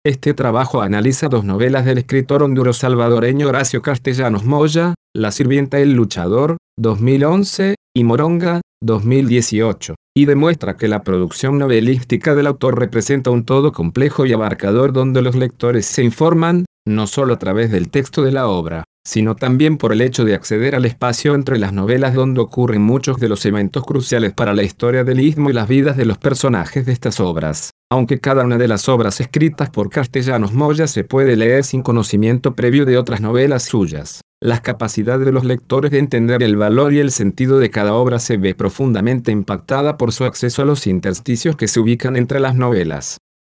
Este trabajo analiza dos novelas del escritor honduro-salvadoreño Horacio Castellanos Moya, La sirvienta y el luchador, 2011, y Moronga, 2018, y demuestra que la producción novelística del autor representa un todo complejo y abarcador donde los lectores se informan, no solo a través del texto de la obra, sino también por el hecho de acceder al espacio entre las novelas donde ocurren muchos de los eventos cruciales para la historia del Istmo y las vidas de los personajes de estas obras. Aunque cada una de las obras escritas por Castellanos Moya se puede leer sin conocimiento previo de otras novelas suyas, la capacidad de los lectores de entender el valor y el sentido de cada obra se ve profundamente impactada por su acceso a los intersticios que se ubican entre las novelas.